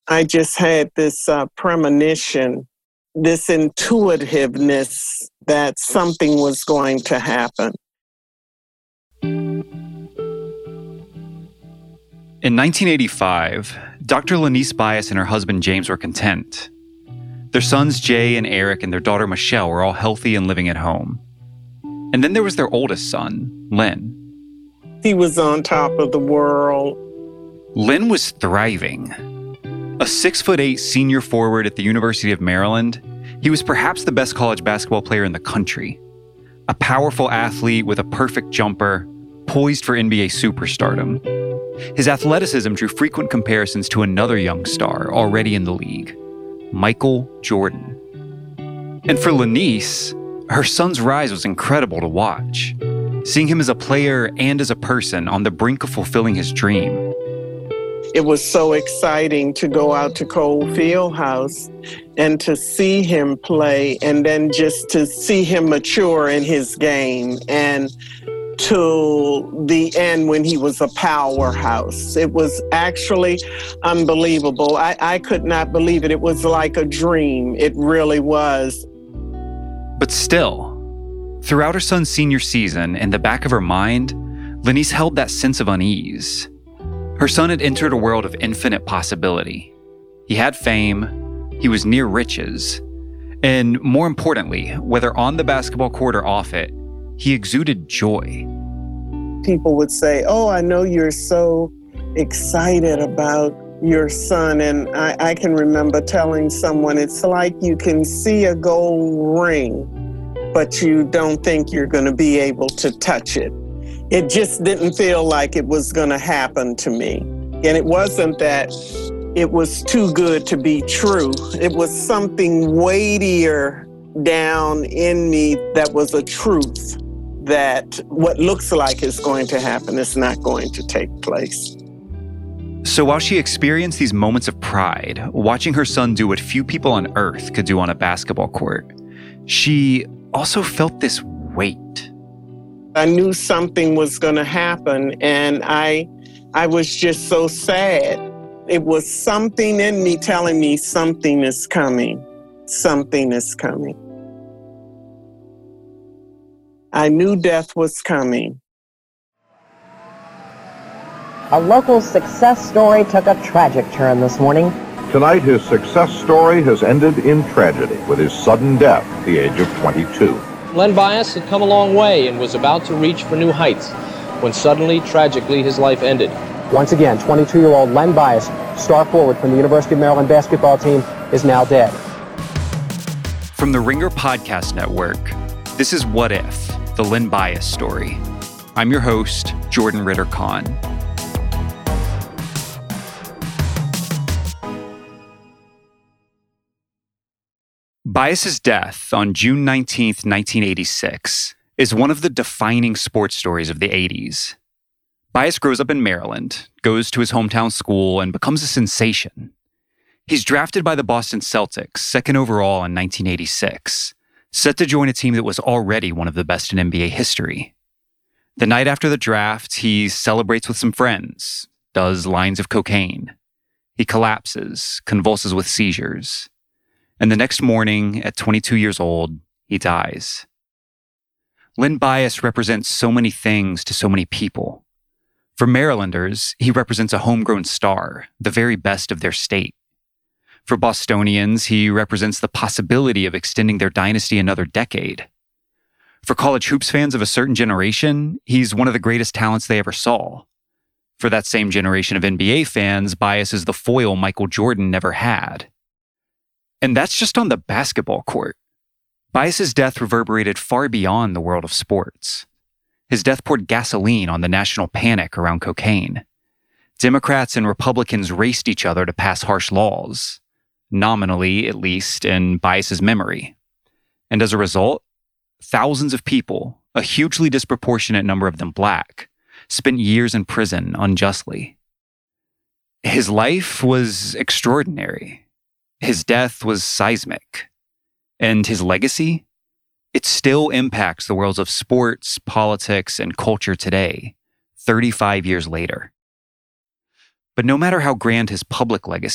I just had this premonition, this intuitiveness that something was going to happen. In 1985, Dr. Lanice Bias and her husband James were content. Their sons Jay and Eric and their daughter Michelle were all healthy and living at home. And then there was their oldest son, Lynn. He was on top of the world. Lynn was thriving. A 6'8" senior forward at the University of Maryland, he was perhaps the best college basketball player in the country. A powerful athlete with a perfect jumper, poised for NBA superstardom. His athleticism drew frequent comparisons to another young star already in the league, Michael Jordan. And for Lanice, her son's rise was incredible to watch. Seeing him as a player and as a person on the brink of fulfilling his dream. It was so exciting to go out to Cole Fieldhouse and to see him play, and then just to see him mature in his game, and to the end when he was a powerhouse. It was actually unbelievable. I could not believe it. It was like a dream. It really was. But still, throughout her son's senior season, in the back of her mind, Lanice held that sense of unease. Her son had entered a world of infinite possibility. He had fame, he was near riches, and more importantly, whether on the basketball court or off it, he exuded joy. People would say, "Oh, I know you're so excited about your son." And I can remember telling someone, it's like you can see a gold ring, but you don't think you're going to be able to touch it. It just didn't feel like it was going to happen to me. And it wasn't that it was too good to be true. It was something weightier down in me that was a truth, that what looks like is going to happen is not going to take place. So while she experienced these moments of pride, watching her son do what few people on earth could do on a basketball court, she also felt this weight. I knew something was going to happen, and I was just so sad. It was something in me telling me something is coming. Something is coming. I knew death was coming. A local success story took a tragic turn this morning. Tonight, his success story has ended in tragedy with his sudden death at the age of 22. Len Bias had come a long way and was about to reach for new heights when suddenly, tragically, his life ended. Once again, 22-year-old Len Bias, star forward from the University of Maryland basketball team, is now dead. From the Ringer Podcast Network, this is What If? The Len Bias story. I'm your host, Jordan Ritter-Kahn. Bias's death on June 19th, 1986, is one of the defining sports stories of the 80s. Bias grows up in Maryland, goes to his hometown school, and becomes a sensation. He's drafted by the Boston Celtics, second overall in 1986. Set to join a team that was already one of the best in NBA history. The night after the draft, he celebrates with some friends, does lines of cocaine. He collapses, convulses with seizures. And the next morning, at 22 years old, he dies. Len Bias represents so many things to so many people. For Marylanders, he represents a homegrown star, the very best of their state. For Bostonians, he represents the possibility of extending their dynasty another decade. For college hoops fans of a certain generation, he's one of the greatest talents they ever saw. For that same generation of NBA fans, Bias is the foil Michael Jordan never had. And that's just on the basketball court. Bias's death reverberated far beyond the world of sports. His death poured gasoline on the national panic around cocaine. Democrats and Republicans raced each other to pass harsh laws. Nominally, at least, in Bias's memory. And as a result, thousands of people, a hugely disproportionate number of them Black, spent years in prison unjustly. His life was extraordinary. His death was seismic. And his legacy? It still impacts the worlds of sports, politics, and culture today, 35 years later. But no matter how grand his public legacy,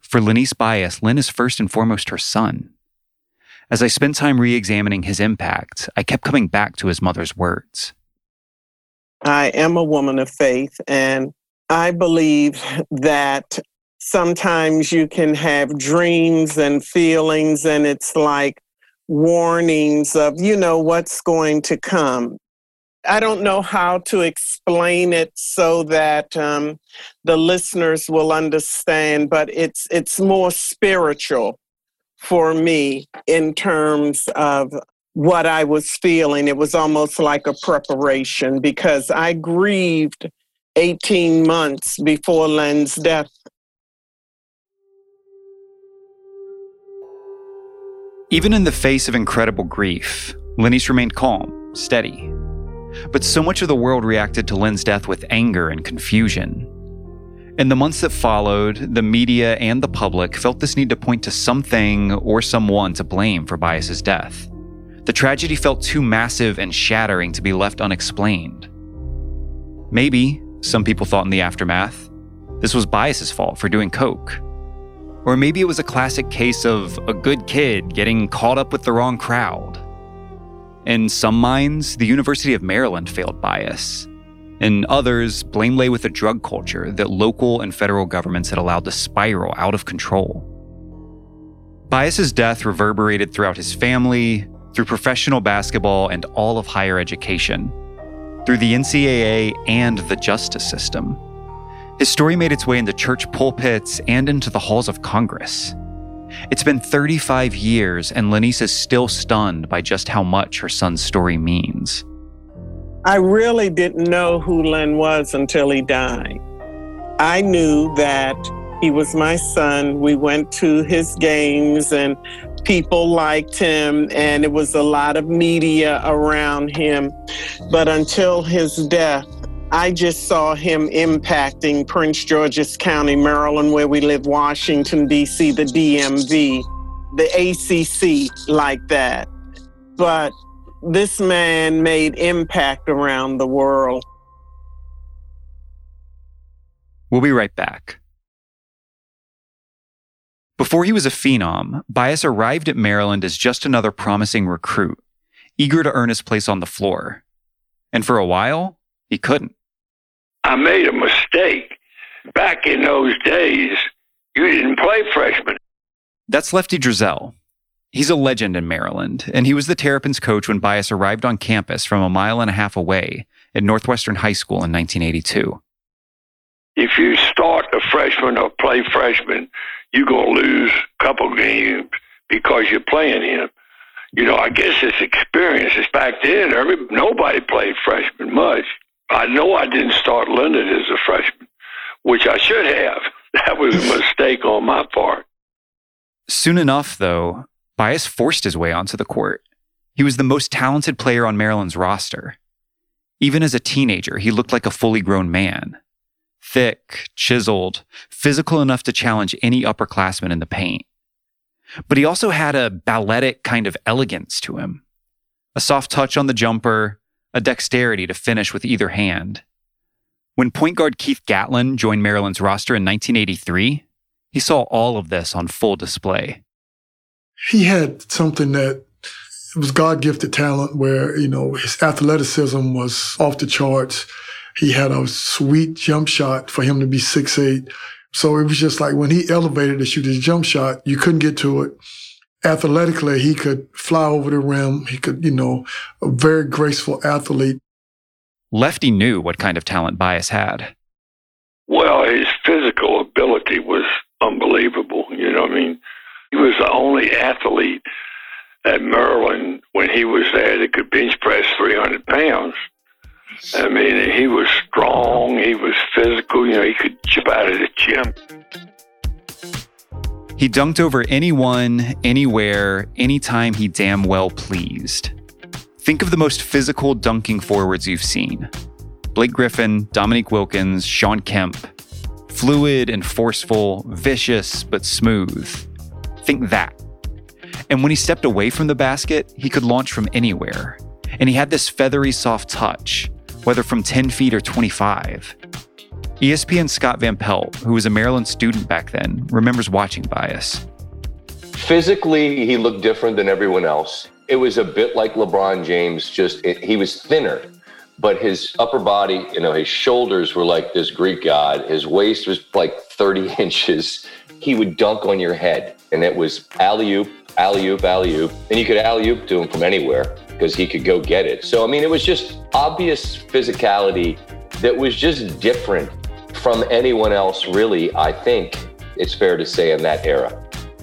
For Lenice Bias, Len is first and foremost her son. As I spent time re-examining his impact, I kept coming back to his mother's words. I am a woman of faith, and I believe that sometimes you can have dreams and feelings, and it's like warnings of, what's going to come. I don't know how to explain it so that the listeners will understand, but it's more spiritual for me in terms of what I was feeling. It was almost like a preparation because I grieved 18 months before Len's death. Even in the face of incredible grief, Lenice remained calm, steady. But so much of the world reacted to Len's death with anger and confusion. In the months that followed, the media and the public felt this need to point to something or someone to blame for Bias's death. The tragedy felt too massive and shattering to be left unexplained. Maybe, some people thought in the aftermath, this was Bias's fault for doing coke. Or maybe it was a classic case of a good kid getting caught up with the wrong crowd. In some minds, the University of Maryland failed Bias. In others, blame lay with a drug culture that local and federal governments had allowed to spiral out of control. Bias's death reverberated throughout his family, through professional basketball and all of higher education, through the NCAA and the justice system. His story made its way into church pulpits and into the halls of Congress. It's been 35 years, and Lenice is still stunned by just how much her son's story means. I really didn't know who Len was until he died. I knew that he was my son. We went to his games, and people liked him, and it was a lot of media around him. But until his death, I just saw him impacting Prince George's County, Maryland, where we live, Washington, D.C., the DMV, the ACC, like that. But this man made impact around the world. We'll be right back. Before he was a phenom, Bias arrived at Maryland as just another promising recruit, eager to earn his place on the floor. And for a while, he couldn't. I made a mistake. Back in those days, you didn't play freshman. That's Lefty Driesell. He's a legend in Maryland, and he was the Terrapins coach when Bias arrived on campus from a mile and a half away at Northwestern High School in 1982. If you start a freshman or play freshman, you're going to lose a couple games because you're playing him. I guess it's experiences. Back then, nobody played freshman much. I know I didn't start Leonard as a freshman, which I should have. That was a mistake on my part. Soon enough, though, Bias forced his way onto the court. He was the most talented player on Maryland's roster. Even as a teenager, he looked like a fully grown man. Thick, chiseled, physical enough to challenge any upperclassman in the paint. But he also had a balletic kind of elegance to him. A soft touch on the jumper, a dexterity to finish with either hand. When point guard Keith Gatlin joined Maryland's roster in 1983, he saw all of this on full display. He had something that was God-gifted talent where, his athleticism was off the charts. He had a sweet jump shot for him to be 6'8". So it was just like when he elevated to shoot his jump shot, you couldn't get to it. Athletically, he could fly over the rim. He could, a very graceful athlete. Lefty knew what kind of talent Bias had. Well, his physical ability was unbelievable. He was the only athlete at Maryland when he was there that could bench press 300 pounds. He was strong, he was physical, he could chip out of the gym. He dunked over anyone, anywhere, anytime he damn well pleased. Think of the most physical dunking forwards you've seen. Blake Griffin, Dominique Wilkins, Shawn Kemp. Fluid and forceful, vicious but smooth. Think that. And when he stepped away from the basket, he could launch from anywhere. And he had this feathery, soft touch, whether from 10 feet or 25. ESPN's Scott Van Pelt, who was a Maryland student back then, remembers watching Bias. Physically, he looked different than everyone else. It was a bit like LeBron James, he was thinner, but his upper body, his shoulders were like this Greek god. His waist was like 30 inches. He would dunk on your head, and it was alley-oop, alley-oop, alley-oop. And you could alley-oop to him from anywhere because he could go get it. So, it was just obvious physicality that was just different from anyone else, really, I think it's fair to say, in that era.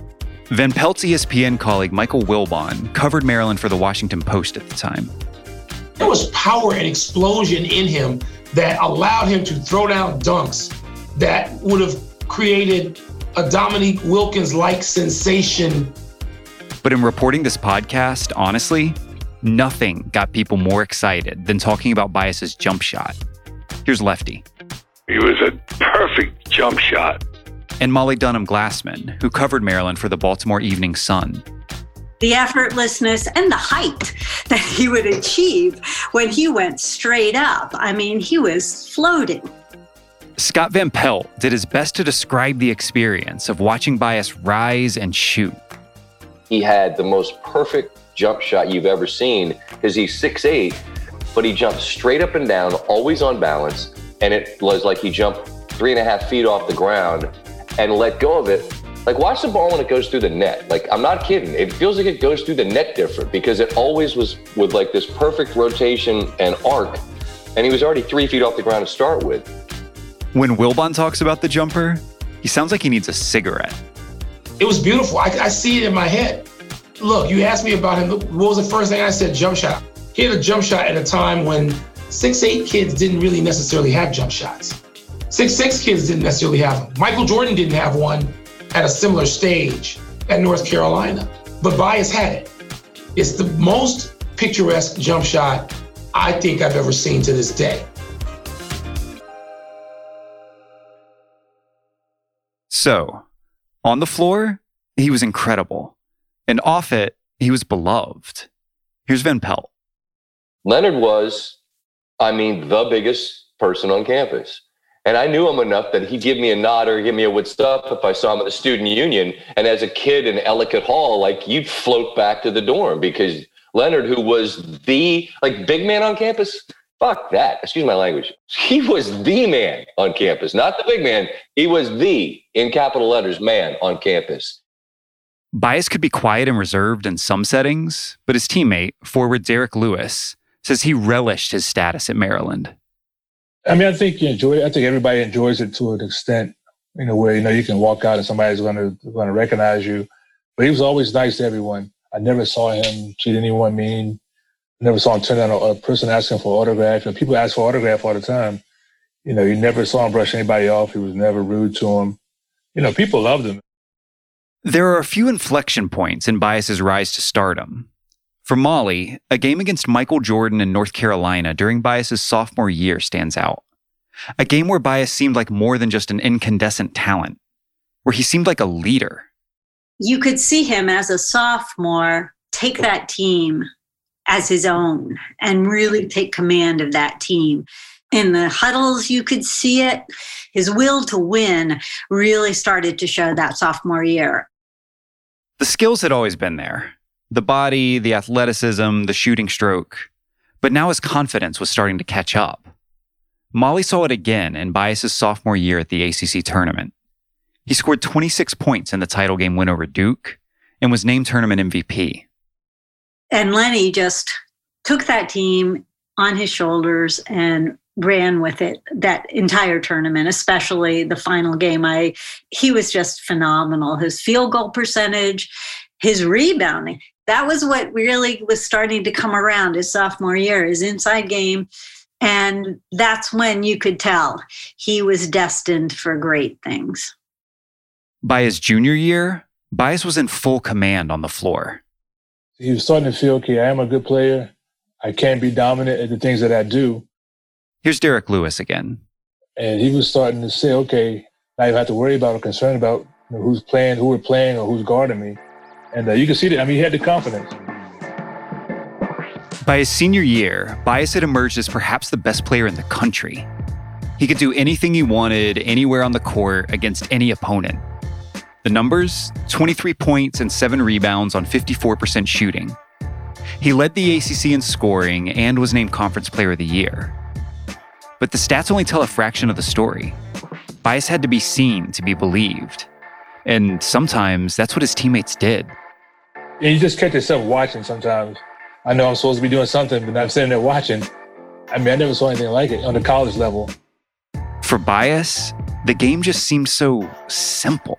Van Pelt's ESPN colleague Michael Wilbon covered Maryland for the Washington Post at the time. There was power and explosion in him that allowed him to throw down dunks that would have created a Dominique Wilkins-like sensation. But in reporting this podcast, honestly, nothing got people more excited than talking about Bias's jump shot. Here's Lefty. He was a perfect jump shot. And Molly Dunham Glassman, who covered Maryland for the Baltimore Evening Sun. The effortlessness and the height that he would achieve when he went straight up. He was floating. Scott Van Pelt did his best to describe the experience of watching Bias rise and shoot. He had the most perfect jump shot you've ever seen because he's 6'8", but he jumped straight up and down, always on balance, and it was like he jumped 3.5 feet off the ground and let go of it. Like, watch the ball when it goes through the net. Like, I'm not kidding. It feels like it goes through the net different because it always was with like this perfect rotation and arc, and he was already 3 feet off the ground to start with. When Wilbon talks about the jumper, he sounds like he needs a cigarette. It was beautiful. I see it in my head. Look, you asked me about him. What was the first thing I said? Jump shot. He had a jump shot at a time when 6'8" kids didn't really necessarily have jump shots. 6'6" kids didn't necessarily have them. Michael Jordan didn't have one at a similar stage at North Carolina, but Bias had it. It's the most picturesque jump shot I think I've ever seen to this day. So, on the floor, he was incredible. And off it, he was beloved. Here's Van Pelt. Leonard was, the biggest person on campus. And I knew him enough that he'd give me a nod or give me a what's up if I saw him at the student union. And as a kid in Ellicott Hall, you'd float back to the dorm because Leonard, who was the, big man on campus, fuck that. Excuse my language. He was the man on campus, not the big man. He was the, in capital letters, man on campus. Bias could be quiet and reserved in some settings, but his teammate, forward Derek Lewis, says he relished his status at Maryland. I think you enjoy it. I think everybody enjoys it to an extent, where, you can walk out and somebody's going to recognize you. But he was always nice to everyone. I never saw him treat anyone mean. I never saw him turn down a person asking for an autograph. And people ask for autograph all the time. You never saw him brush anybody off. He was never rude to him. People loved him. There are a few inflection points in Bias's rise to stardom. For Molly, a game against Michael Jordan in North Carolina during Bias's sophomore year stands out. A game where Bias seemed like more than just an incandescent talent, where he seemed like a leader. You could see him as a sophomore take that team as his own and really take command of that team. In the huddles, you could see it. His will to win really started to show that sophomore year. The skills had always been there. The body, the athleticism, the shooting stroke. But now his confidence was starting to catch up. Molly saw it again in Bias's sophomore year at the ACC tournament. He scored 26 points in the title game win over Duke and was named tournament MVP. And Lenny just took that team on his shoulders and ran with it that entire tournament, especially the final game. He was just phenomenal. His field goal percentage, his rebounding. That was what really was starting to come around his sophomore year, his inside game. And that's when you could tell he was destined for great things. By his junior year, Bias was in full command on the floor. He was starting to feel, okay, I am a good player. I can be dominant at the things that I do. Here's Derek Lewis again. And he was starting to say, okay, now you have to worry about or concern about who's playing, who we're playing, or who's guarding me. And you can see that. He had the confidence. By his senior year, Bias had emerged as perhaps the best player in the country. He could do anything he wanted, anywhere on the court, against any opponent. The numbers? 23 points and 7 rebounds on 54% shooting. He led the ACC in scoring and was named Conference Player of the Year. But the stats only tell a fraction of the story. Bias had to be seen to be believed. And sometimes that's what his teammates did. Yeah, you just catch yourself watching sometimes. I know I'm supposed to be doing something, but I'm sitting there watching. I never saw anything like it on the college level. For Bias, the game just seemed so simple.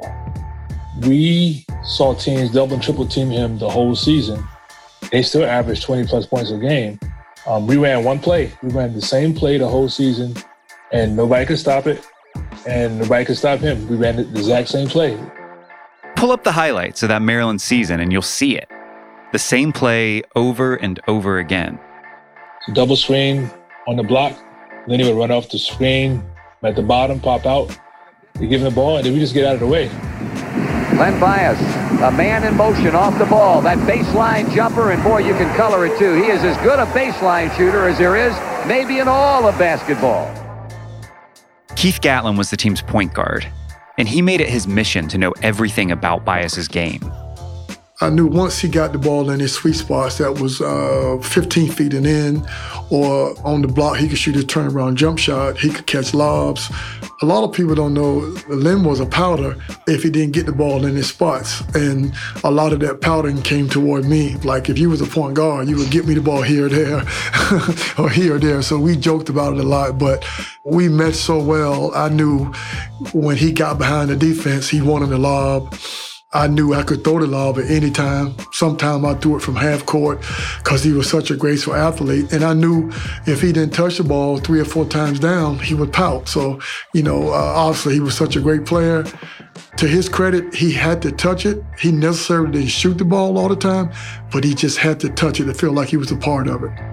We saw teams double and triple team him the whole season. They still averaged 20-plus points a game. We ran one play. We ran the same play the whole season, and nobody could stop it, and nobody could stop him. We ran the exact same play. Pull up the highlights of that Maryland season, and you'll see it. The same play over and over again. Double screen on the block, then he would run off the screen at the bottom, pop out. They give him the ball, and then we just get out of the way. Len Bias, a man in motion off the ball. That baseline jumper, and boy, you can color it too. He is as good a baseline shooter as there is maybe in all of basketball. Keith Gatlin was the team's point guard, and he made it his mission to know everything about Bias's game. I knew once he got the ball in his sweet spots that was 15 feet and in, or on the block, he could shoot his turnaround jump shot. He could catch lobs. A lot of people don't know Len was a powder if he didn't get the ball in his spots. And a lot of that powdering came toward me. Like if you was a point guard, you would get me the ball here or there, or here or there. So we joked about it a lot, but we met so well. I knew when he got behind the defense, he wanted the lob. I knew I could throw the lob at any time. Sometimes I threw it from half court because he was such a graceful athlete. And I knew if he didn't touch the ball 3 or 4 times down, he would pout. So, obviously he was such a great player. To his credit, he had to touch it. He necessarily didn't shoot the ball all the time, but he just had to touch it to feel like he was a part of it.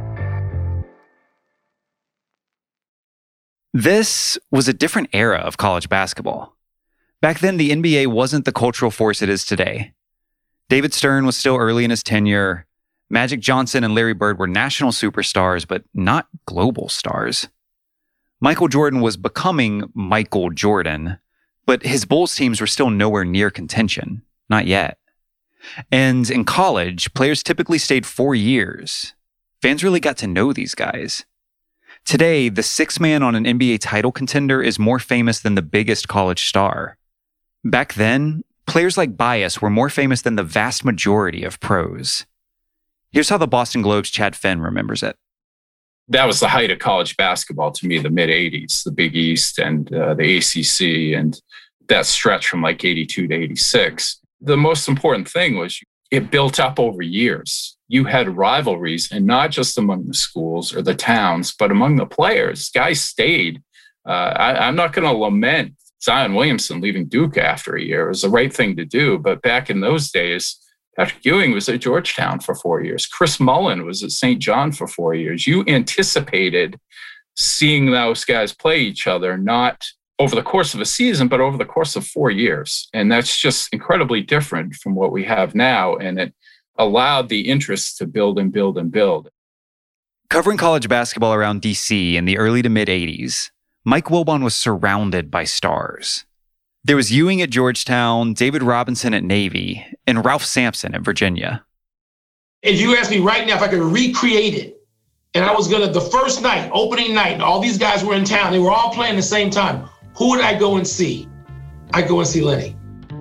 This was a different era of college basketball. Back then, the NBA wasn't the cultural force it is today. David Stern was still early in his tenure. Magic Johnson and Larry Bird were national superstars, but not global stars. Michael Jordan was becoming Michael Jordan, but his Bulls teams were still nowhere near contention. Not yet. And in college, players typically stayed 4 years. Fans really got to know these guys. Today, the 6th man on an NBA title contender is more famous than the biggest college star. Back then, players like Bias were more famous than the vast majority of pros. Here's how the Boston Globe's Chad Finn remembers it. That was the height of college basketball to me, the mid-'80s, the Big East and the ACC, and that stretch from like 82 to 86. The most important thing was it built up over years. You had rivalries, and not just among the schools or the towns, but among the players. Guys stayed. I'm not going to lament Zion Williamson leaving Duke after a year. It was the right thing to do. But back in those days, Patrick Ewing was at Georgetown for 4 years. Chris Mullin was at St. John for 4 years. You anticipated seeing those guys play each other, not over the course of a season, but over the course of 4 years. And that's just incredibly different from what we have now. And it allowed the interest to build and build and build. Covering college basketball around DC in the early to mid-'80s, Mike Wilbon was surrounded by stars. There was Ewing at Georgetown, David Robinson at Navy, and Ralph Sampson at Virginia. If you ask me right now if I could recreate it, and I was the first night, opening night, and all these guys were in town, they were all playing at the same time, who would I go and see? I'd go and see Lenny.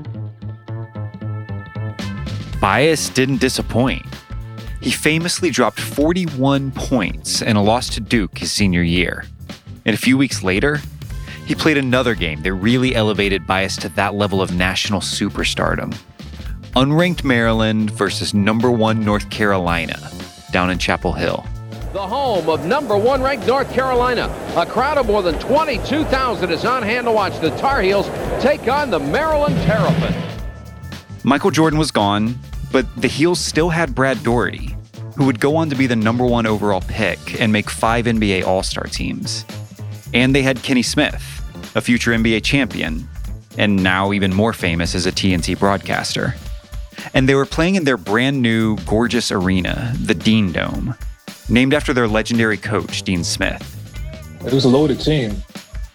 Bias didn't disappoint. He famously dropped 41 points in a loss to Duke his senior year. And a few weeks later, he played another game that really elevated Bias to that level of national superstardom. Unranked Maryland versus number 1 North Carolina down in Chapel Hill. The home of number 1 ranked North Carolina. A crowd of more than 22,000 is on hand to watch the Tar Heels take on the Maryland Terrapins. Michael Jordan was gone, but the Heels still had Brad Daugherty, who would go on to be the number 1 overall pick and make 5 NBA All-Star teams. And they had Kenny Smith, a future NBA champion, and now even more famous as a TNT broadcaster. And they were playing in their brand new, gorgeous arena, the Dean Dome, named after their legendary coach, Dean Smith. It was a loaded team.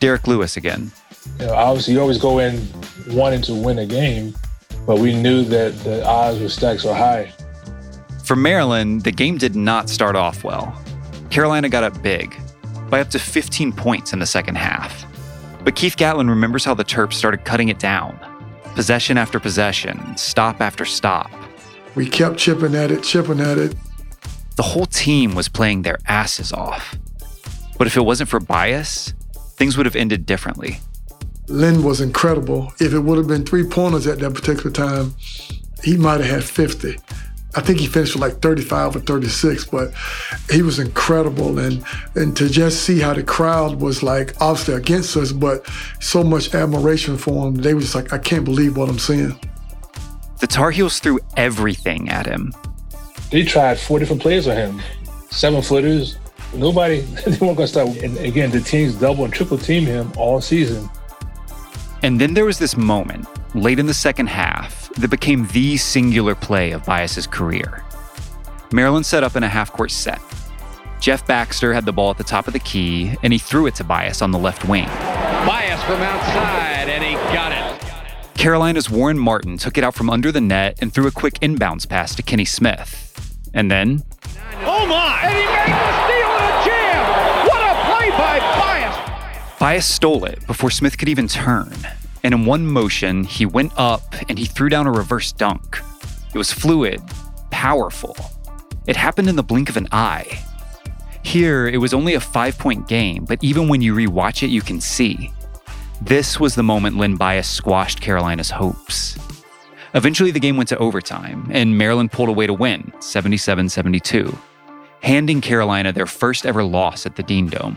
Derek Lewis again. Obviously, you always go in wanting to win a game, but we knew that the odds were stacked so high. For Maryland, the game did not start off well. Carolina got up big, by up to 15 points in the second half. But Keith Gatlin remembers how the Terps started cutting it down. Possession after possession, stop after stop. We kept chipping at it. The whole team was playing their asses off. But if it wasn't for Bias, things would have ended differently. Len was incredible. If it would have been 3-pointers at that particular time, he might have had 50. I think he finished with like 35 or 36, but he was incredible. And to just see how the crowd was like obviously against us, but so much admiration for him, they were just like, I can't believe what I'm seeing. The Tar Heels threw everything at him. They tried 4 different plays on him. 7-footers. Nobody, they weren't going to stop. And again, the teams double and triple team him all season. And then there was this moment, late in the second half, that became the singular play of Bias's career. Maryland set up in a half-court set. Jeff Baxter had the ball at the top of the key, and he threw it to Bias on the left wing. Bias from outside, and he got it. Carolina's Warren Martin took it out from under the net and threw a quick inbounds pass to Kenny Smith. And then... Oh my! And he made the steal and a jam! What a play by Bias! Bias stole it before Smith could even turn. And in one motion, he went up and he threw down a reverse dunk. It was fluid, powerful. It happened in the blink of an eye. Here, it was only a 5-point game, but even when you rewatch it, you can see. This was the moment Len Bias squashed Carolina's hopes. Eventually, the game went to overtime, and Maryland pulled away to win, 77-72, handing Carolina their first ever loss at the Dean Dome.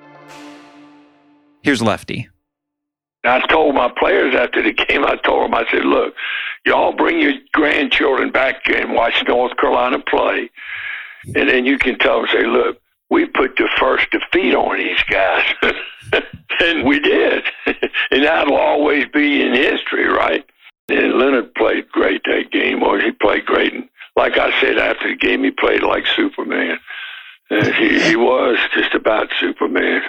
Here's Lefty. I told my players after the game, I said, look, y'all bring your grandchildren back and watch North Carolina play. And then you can tell them, say, look, we put the first defeat on these guys. And we did. And that'll always be in history, right? And Leonard played great that game. He played great. And like I said after the game, he played like Superman. He was just about Superman.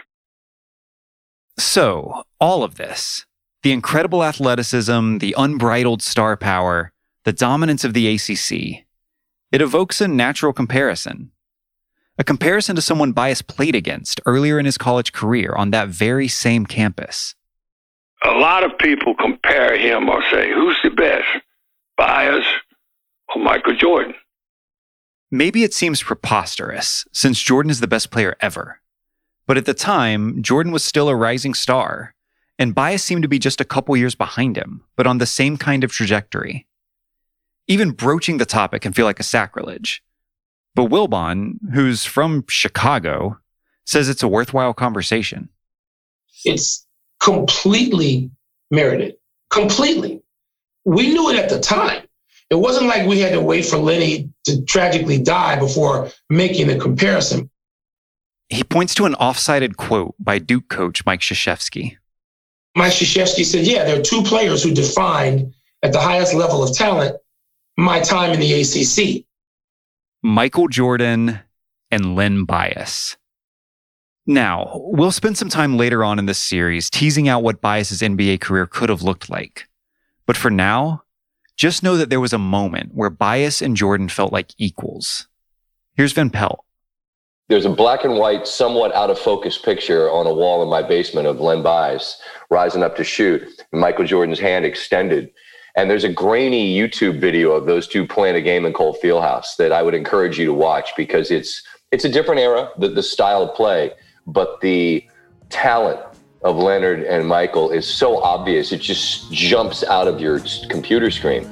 So, all of this, the incredible athleticism, the unbridled star power, the dominance of the ACC, it evokes a natural comparison. A comparison to someone Bias played against earlier in his college career on that very same campus. A lot of people compare him or say, who's the best, Bias or Michael Jordan? Maybe it seems preposterous, since Jordan is the best player ever. But at the time, Jordan was still a rising star, and Bias seemed to be just a couple years behind him, but on the same kind of trajectory. Even broaching the topic can feel like a sacrilege. But Wilbon, who's from Chicago, says it's a worthwhile conversation. It's completely merited. Completely. We knew it at the time. It wasn't like we had to wait for Lenny to tragically die before making the comparison. He points to an off-cited quote by Duke coach Mike Krzyzewski. Mike Krzyzewski said, yeah, there are 2 players who defined at the highest level of talent my time in the ACC. Michael Jordan and Len Bias. Now, we'll spend some time later on in this series teasing out what Bias's NBA career could have looked like. But for now, just know that there was a moment where Bias and Jordan felt like equals. Here's Van Pelt. There's a black and white, somewhat out of focus picture on a wall in my basement of Len Bias rising up to shoot, and Michael Jordan's hand extended. And there's a grainy YouTube video of those 2 playing a game in Cole Fieldhouse that I would encourage you to watch because it's a different era, the style of play, but the talent of Leonard and Michael is so obvious, it just jumps out of your computer screen.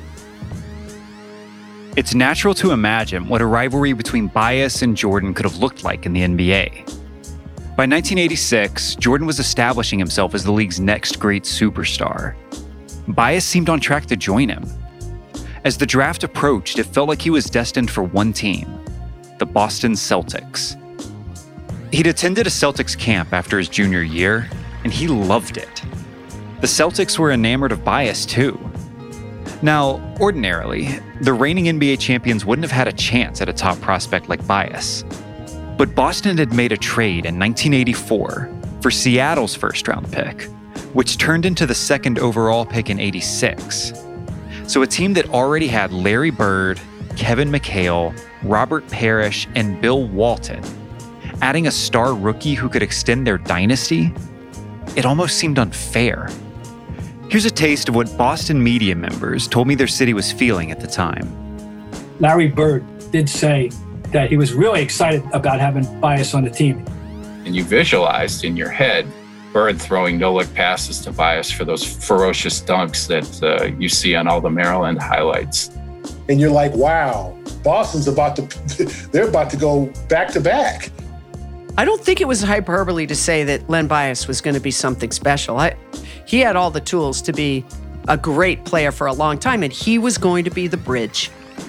It's natural to imagine what a rivalry between Bias and Jordan could have looked like in the NBA. By 1986, Jordan was establishing himself as the league's next great superstar. Bias seemed on track to join him. As the draft approached, it felt like he was destined for one team, the Boston Celtics. He'd attended a Celtics camp after his junior year, and he loved it. The Celtics were enamored of Bias too. Now, ordinarily, the reigning NBA champions wouldn't have had a chance at a top prospect like Bias. But Boston had made a trade in 1984 for Seattle's first-round pick, which turned into the second overall pick in '86. So a team that already had Larry Bird, Kevin McHale, Robert Parrish, and Bill Walton, adding a star rookie who could extend their dynasty, it almost seemed unfair. Here's a taste of what Boston media members told me their city was feeling at the time. Larry Bird did say that he was really excited about having Bias on the team. And you visualized in your head Bird throwing no-look passes to Bias for those ferocious dunks that you see on all the Maryland highlights. And you're like, wow, Boston's they're about to go back-to-back. I don't think it was hyperbole to say that Len Bias was going to be something special. He had all the tools to be a great player for a long time, and he was going to be the bridge.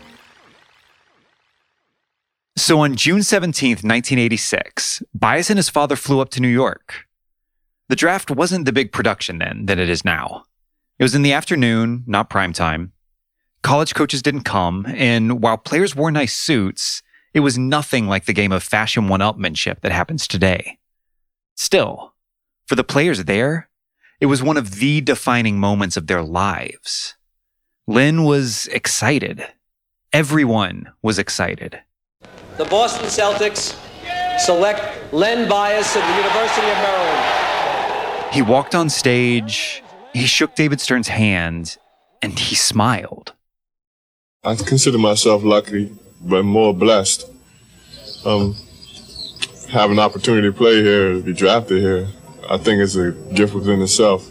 So on June 17th, 1986, Bias and his father flew up to New York. The draft wasn't the big production then that it is now. It was in the afternoon, not prime time. College coaches didn't come, and while players wore nice suits, it was nothing like the game of fashion one-upmanship that happens today. Still, for the players there, it was one of the defining moments of their lives. Len was excited. Everyone was excited. The Boston Celtics select Len Bias of the University of Maryland. He walked on stage, he shook David Stern's hand, and he smiled. I consider myself lucky, but more blessed. Have an opportunity to play here, to be drafted here, I think it's a gift within itself.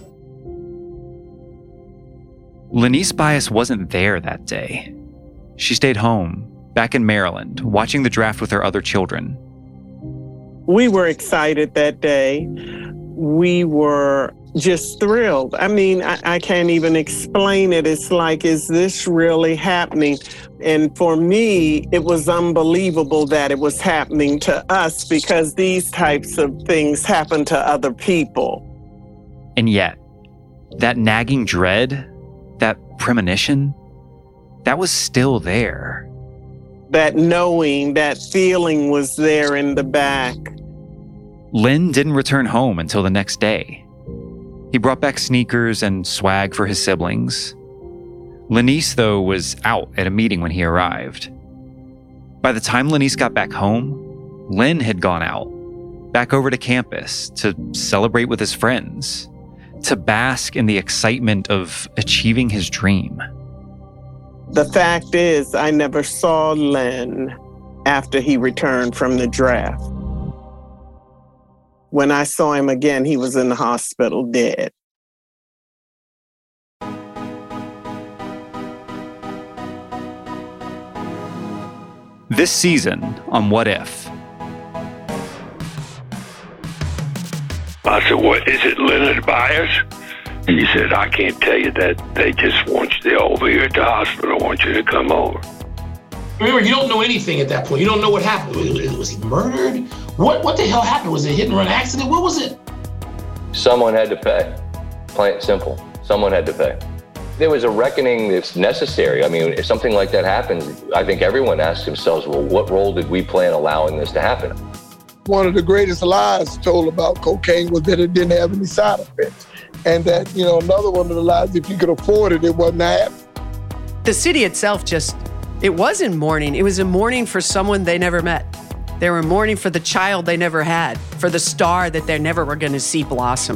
Lenice Bias wasn't there that day. She stayed home, back in Maryland, watching the draft with her other children. We were excited that day. We were just thrilled. I mean, I can't even explain it. It's like, is this really happening? And for me, it was unbelievable that it was happening to us because these types of things happen to other people. And yet, that nagging dread, that premonition, that was still there. That knowing, that feeling was there in the back. Len didn't return home until the next day. He brought back sneakers and swag for his siblings. Lenice, though, was out at a meeting when he arrived. By the time Lenice got back home, Len had gone out, back over to campus to celebrate with his friends, to bask in the excitement of achieving his dream. The fact is, I never saw Len after he returned from the draft. When I saw him again, he was in the hospital dead. This season on What If? I said, what, is it Leonard Bias? And he said, I can't tell you that. They just want you, they're over here at the hospital. I want you to come over. Remember, you don't know anything at that point. You don't know what happened. Was he murdered? What the hell happened? Was it a hit and run accident? What was it? Someone had to pay. Plain and simple. Someone had to pay. There was a reckoning that's necessary. I mean, if something like that happens, I think everyone asks themselves, well, what role did we play in allowing this to happen? One of the greatest lies told about cocaine was that it didn't have any side effects. And that, another one of the lies, if you could afford it, it wasn't happening. The city itself it wasn't mourning. It was a mourning for someone they never met. They were mourning for the child they never had, for the star that they never were going to see blossom.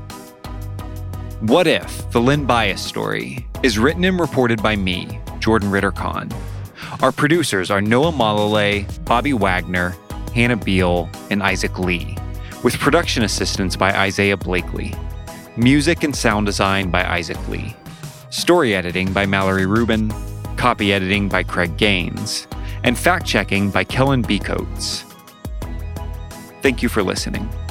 What If? The Len Bias Story is written and reported by me, Jordan Ritter-Kahn. Our producers are Noah Malale, Bobby Wagner, Hannah Beal, and Isaac Lee, with production assistance by Isaiah Blakely. Music and sound design by Isaac Lee. Story editing by Mallory Rubin. Copy editing by Craig Gaines. And fact-checking by Kellen B. Coates. Thank you for listening.